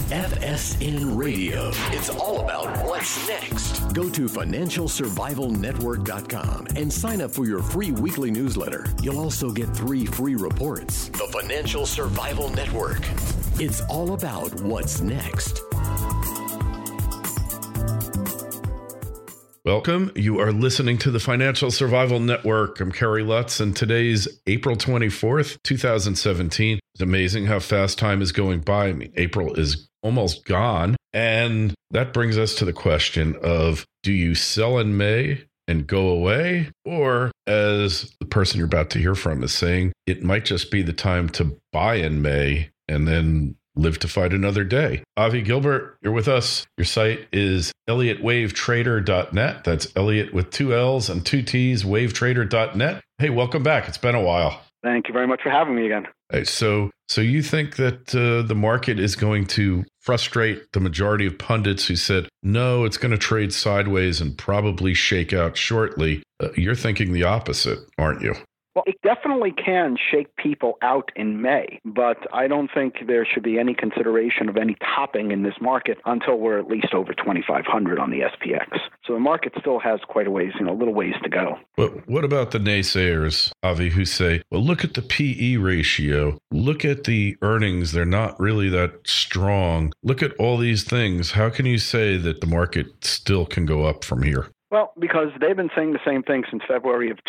FSN Radio. It's all about what's next. Go to financialsurvivalnetwork.com and sign up for your free weekly newsletter. You'll also get 3 free reports. The Financial Survival Network. It's all about what's next. Welcome. You are listening to the Financial Survival Network. I'm Kerry Lutz, and today's April 24th, 2017. It's amazing how fast time is going by. I mean, April is almost gone. And that brings us to the question of, do you sell in May and go away? Or, as the person you're about to hear from is saying, it might just be the time to buy in May and then live to fight another day. Avi Gilbert, you're with us. Your site is ElliottWaveTrader.net. That's Elliott with 2 L's and 2 T's, wavetrader.net. Hey, welcome back. It's been a while. Thank you very much for having me again. Hey, so you think that the market is going to frustrate the majority of pundits who said, no, it's going to trade sideways and probably shake out shortly. You're thinking the opposite, aren't you? Well, it definitely can shake people out in May, but I don't think there should be any consideration of any topping in this market until we're at least over 2,500 on the SPX. So the market still has quite a ways, a little ways to go. But what about the naysayers, Avi, who say, well, look at the PE ratio, look at the earnings, they're not really that strong. Look at all these things. How can you say that the market still can go up from here? Well, because they've been saying the same thing since February of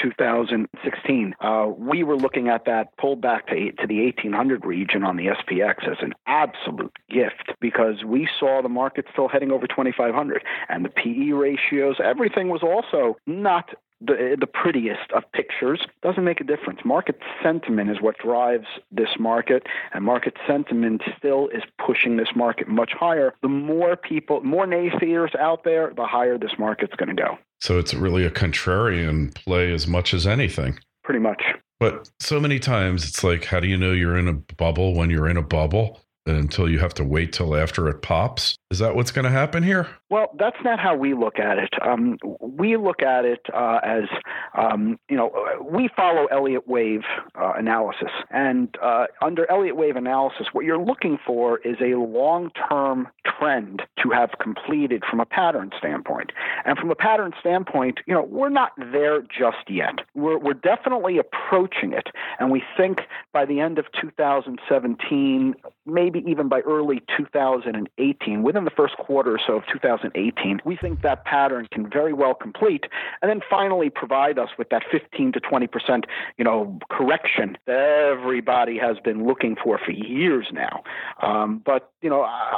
2016. We were looking at that pullback to the 1800 region on the SPX as an absolute gift because we saw the market still heading over 2500 and the PE ratios, everything was also not the prettiest of pictures. Doesn't make a difference. Market sentiment is what drives this market, and market sentiment still is pushing this market much higher. The more naysayers out there, the higher this market's going to go. So it's really a contrarian play as much as anything. Pretty much. But so many times it's like, how do you know you're in a bubble when you're in a bubble? Until you have to wait till after it pops? Is that what's going to happen here? Well, that's not how we look at it. We look at it as, we follow Elliott Wave analysis. And under Elliott Wave analysis, what you're looking for is a long-term trend to have completed from a pattern standpoint. And from a pattern standpoint, we're not there just yet. We're definitely approaching it. And we think by the end of 2017, maybe even by early 2018, within the first quarter or so of 2018, we think that pattern can very well complete and then finally provide us with that 15 to 20%, correction that everybody has been looking for years now. But we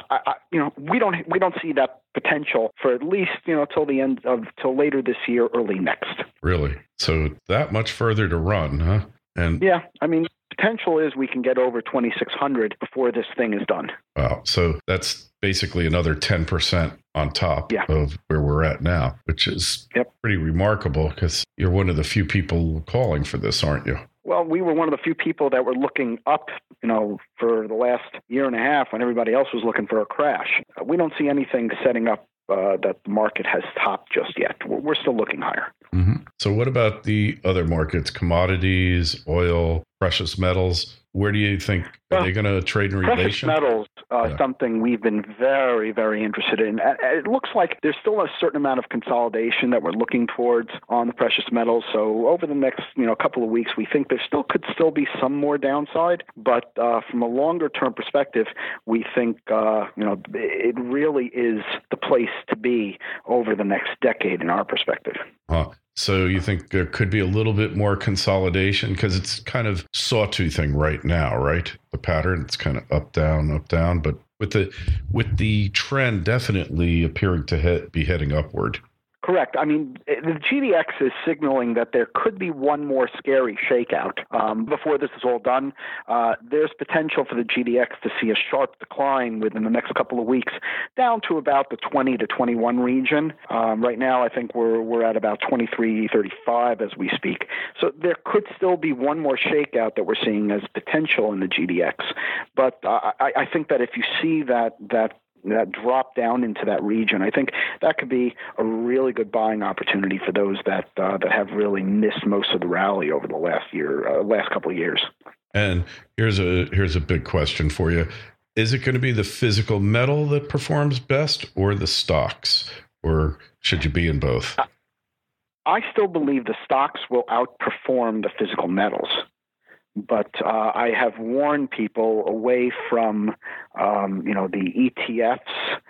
don't see that potential for at least, till later this year, early next. Really? So that much further to run, huh? And yeah, potential is we can get over 2,600 before this thing is done. Wow. So that's basically another 10% on top of where we're at now, which is pretty remarkable because you're one of the few people calling for this, aren't you? Well, we were one of the few people that were looking up, for the last year and a half when everybody else was looking for a crash. We don't see anything setting up that the market has topped just yet. We're still looking higher. Mm-hmm. So what about the other markets, commodities, oil, precious metals? Where do you think, are they going to trade in relation? Precious metals, something we've been very, very interested in. It looks like there's still a certain amount of consolidation that we're looking towards on the precious metals. So over the next, couple of weeks, we think there could still be some more downside. But from a longer term perspective, we think, it really is the place to be over the next decade in our perspective. So you think there could be a little bit more consolidation because it's kind of sawtoothing right now, right? The pattern, it's kind of up, down, but with the trend definitely appearing to be heading upward. Correct. The GDX is signaling that there could be one more scary shakeout before this is all done. There's potential for the GDX to see a sharp decline within the next couple of weeks, down to about the 20 to 21 region. Right now, I think we're at about 23.35 as we speak. So there could still be one more shakeout that we're seeing as potential in the GDX. But I think that if you see that drop down into that region, I think that could be a really good buying opportunity for those that have really missed most of the rally over the last couple of years. And here's a big question for you. Is it going to be the physical metal that performs best or the stocks? Or should you be in both? I still believe the stocks will outperform the physical metals. But I have warned people away from, the ETFs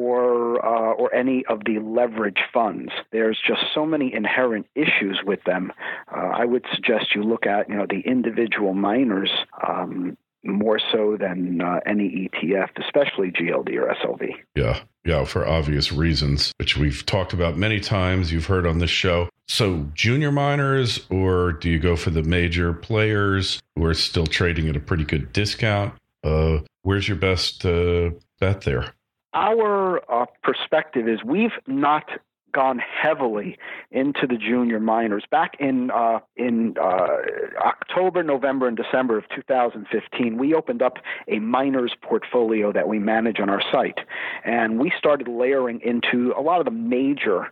or any of the leverage funds. There's just so many inherent issues with them. I would suggest you look at, the individual miners more so than any ETF, especially GLD or SLV. Yeah, for obvious reasons, which we've talked about many times. You've heard on this show. So junior miners, or do you go for the major players who are still trading at a pretty good discount? Where's your best bet there? Our perspective is we've not gone heavily into the junior miners. Back in October, November, and December of 2015, we opened up a miners portfolio that we manage on our site, and we started layering into a lot of the major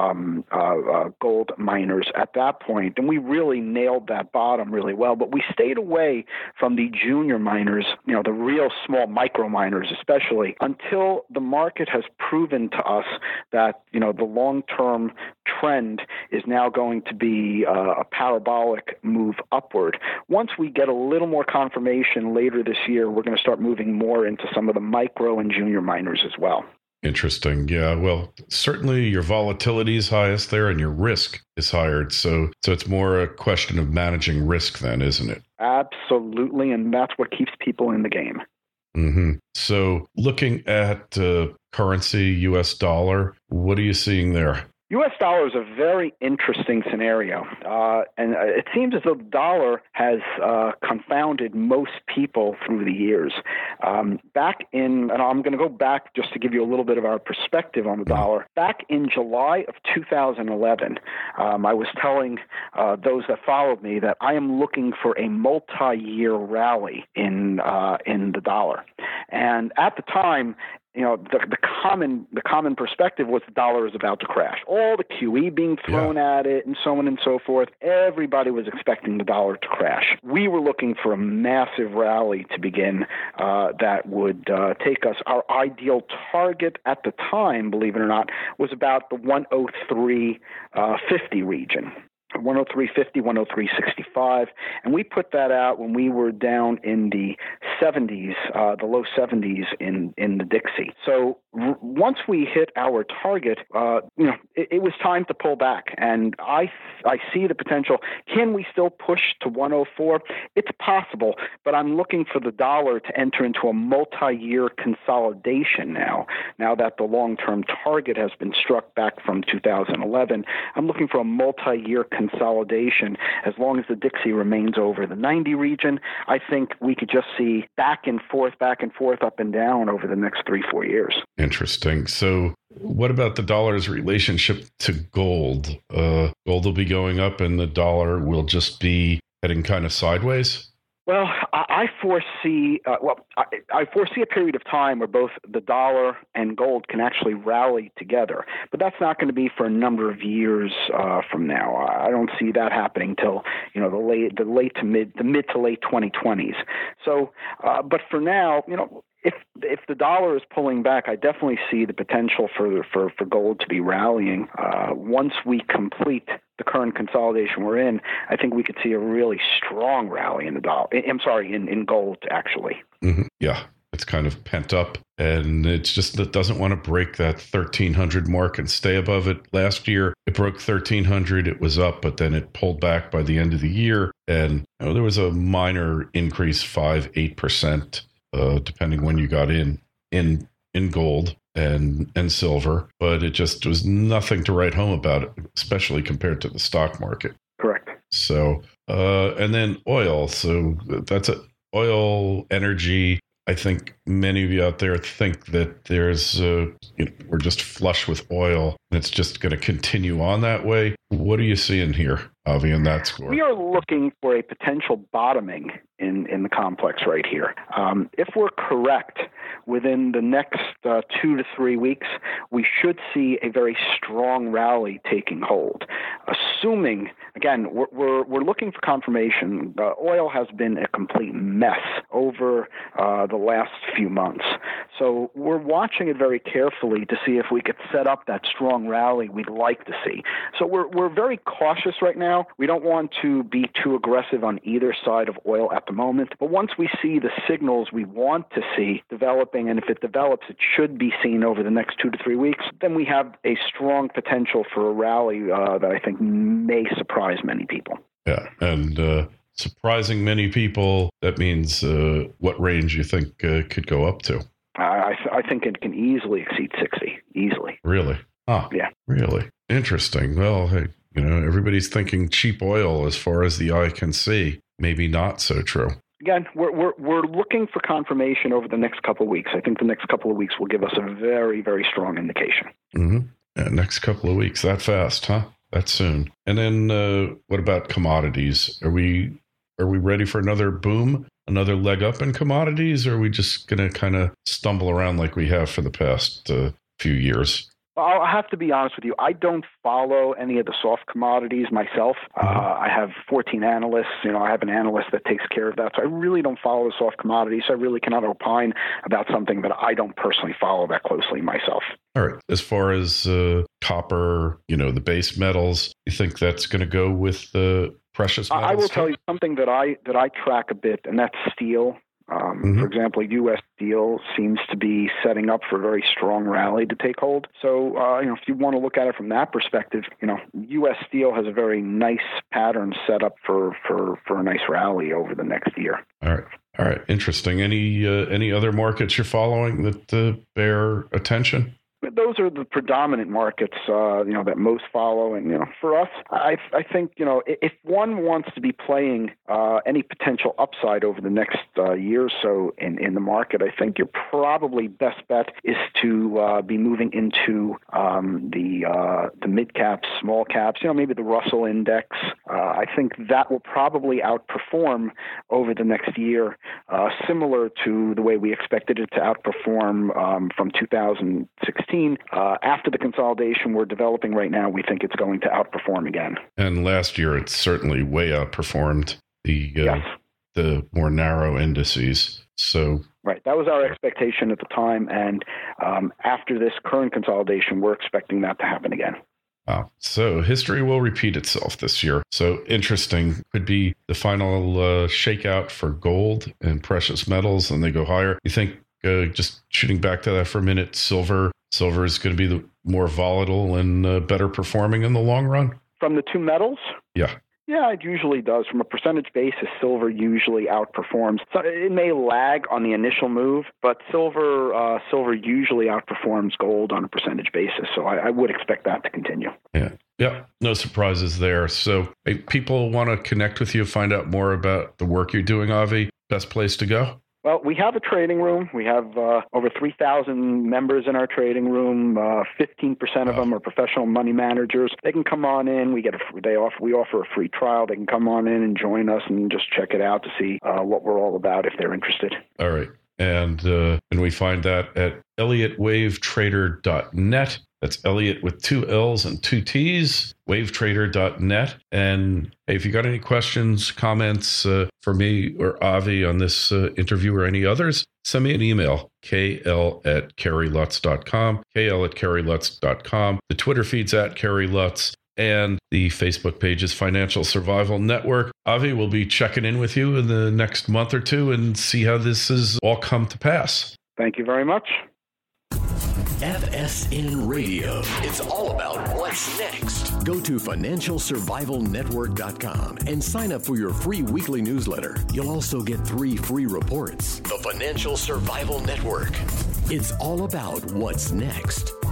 gold miners at that point, and we really nailed that bottom really well. But we stayed away from the junior miners, the real small micro miners, especially until the market has proven to us that the long-term trend is now going to be a parabolic move upward. Once we get a little more confirmation later this year, we're going to start moving more into some of the micro and junior miners as well. Interesting. Yeah. Well, certainly your volatility is highest there and your risk is higher. So it's more a question of managing risk then, isn't it? Absolutely. And that's what keeps people in the game. Mm-hmm. So looking at currency, US dollar, what are you seeing there? U.S. dollar is a very interesting scenario, and it seems as though the dollar has confounded most people through the years. And I'm going to go back just to give you a little bit of our perspective on the dollar. Back in July of 2011, I was telling those that followed me that I am looking for a multi-year rally in the dollar. And at the time, the common perspective was the dollar is about to crash. All the QE being thrown at it and so on and so forth. Everybody was expecting the dollar to crash. We were looking for a massive rally to begin that would take us. Our ideal target at the time, believe it or not, was about the 103.50 region. 103.50, 103.65, and we put that out when we were down in the 70s, the low 70s in the Dixie. So once we hit our target, it was time to pull back, and I see the potential. Can we still push to 104? It's possible, but I'm looking for the dollar to enter into a multi-year consolidation now that the long-term target has been struck back from 2011. I'm looking for a multi-year consolidation. As long as the Dixie remains over the 90 region, I think we could just see back and forth, up and down over the next 3-4 years. Interesting. So what about the dollar's relationship to gold? Gold will be going up and the dollar will just be heading kind of sideways? Well, I foresee I foresee a period of time where both the dollar and gold can actually rally together, but that's not going to be for a number of years from now. I don't see that happening till the mid to late 2020s. So, but for now, if the dollar is pulling back, I definitely see the potential for gold to be rallying. Once we complete the current consolidation we're in, I think we could see a really strong rally in the dollar. In gold, actually. Mm-hmm. Yeah, it's kind of pent up, and it doesn't want to break that 1,300 mark and stay above it. Last year, it broke 1,300. It was up, but then it pulled back by the end of the year, and there was a minor increase, 5-8%. Depending when you got in gold and silver, but it just was nothing to write home about it, especially compared to the stock market. Correct. So, and then oil. So that's oil, energy. I think many of you out there think that there's, we're just flush with oil. it's just going to continue on that way. What are you seeing here, Avi, in that score? We are looking for a potential bottoming in the complex right here. If we're correct, within the next 2 to 3 weeks, we should see a very strong rally taking hold. Assuming, again, we're looking for confirmation. Oil has been a complete mess over the last few months. So we're watching it very carefully to see if we could set up that strong rally we'd like to see. So we're very cautious right now. We don't want to be too aggressive on either side of oil at the moment. But once we see the signals we want to see developing, and if it develops, it should be seen over the next 2 to 3 weeks, then we have a strong potential for a rally that I think may surprise many people. Yeah, and surprising many people, that means what range you think could go up to? I think it can easily exceed 60, easily. Really? Oh, yeah. Really? Interesting. Well, hey, everybody's thinking cheap oil as far as the eye can see. Maybe not so true. Again, we're looking for confirmation over the next couple of weeks. I think the next couple of weeks will give us a very, very strong indication. Mm-hmm. Yeah, next couple of weeks, that fast, huh? That soon. And then what about commodities? Are we ready for another boom, another leg up in commodities, or are we just going to kind of stumble around like we have for the past few years? I'll have to be honest with you. I don't follow any of the soft commodities myself. I have 14 analysts. I have an analyst that takes care of that. So I really don't follow the soft commodities. So I really cannot opine about something that I don't personally follow that closely myself. All right. As far as copper, the base metals, you think that's going to go with the precious metals? I will tell you something that I track a bit, and that's steel. For example, U.S. Steel seems to be setting up for a very strong rally to take hold. So, if you want to look at it from that perspective, U.S. Steel has a very nice pattern set up for a nice rally over the next year. All right. Interesting. Any other markets you're following that bear attention? Those are the predominant markets, that most follow. And, for us, I think, if one wants to be playing any potential upside over the next year or so in the market, I think your probably best bet is to be moving into the mid caps, small caps, maybe the Russell Index. I think that will probably outperform over the next year, similar to the way we expected it to outperform from 2016. After the consolidation we're developing right now, we think it's going to outperform again. And last year, it certainly way outperformed the more narrow indices. So right, that was our expectation at the time, and after this current consolidation, we're expecting that to happen again. Wow. So history will repeat itself this year. So interesting. Could be the final shakeout for gold and precious metals, and they go higher. You think, just shooting back to that for a minute, silver is going to be the more volatile and better performing in the long run? From the two metals? Yeah. Yeah, it usually does. From a percentage basis, silver usually outperforms. So it may lag on the initial move, but silver usually outperforms gold on a percentage basis. So I would expect that to continue. Yeah. No surprises there. So if people want to connect with you, find out more about the work you're doing, Avi, best place to go? Well, we have a trading room. We have over 3,000 members in our trading room. 15% of them are professional money managers. They can come on in. We offer a free trial. They can come on in and join us and just check it out to see what we're all about if they're interested. All right. And we find that at ElliottWaveTrader.net. That's Elliott with 2 L's and 2 T's, wavetrader.net. And hey, if you got any questions, comments for me or Avi on this interview or any others, send me an email, kl@kerrylutz.com, kl@kerrylutz.com. The Twitter feed's at Kerry Lutz, and the Facebook page is Financial Survival Network. Avi will be checking in with you in the next month or two and see how this has all come to pass. Thank you very much. FSN Radio. It's all about what's next. Go to FinancialSurvivalNetwork.com and sign up for your free weekly newsletter. You'll also get 3 free reports. The Financial Survival Network. It's all about what's next.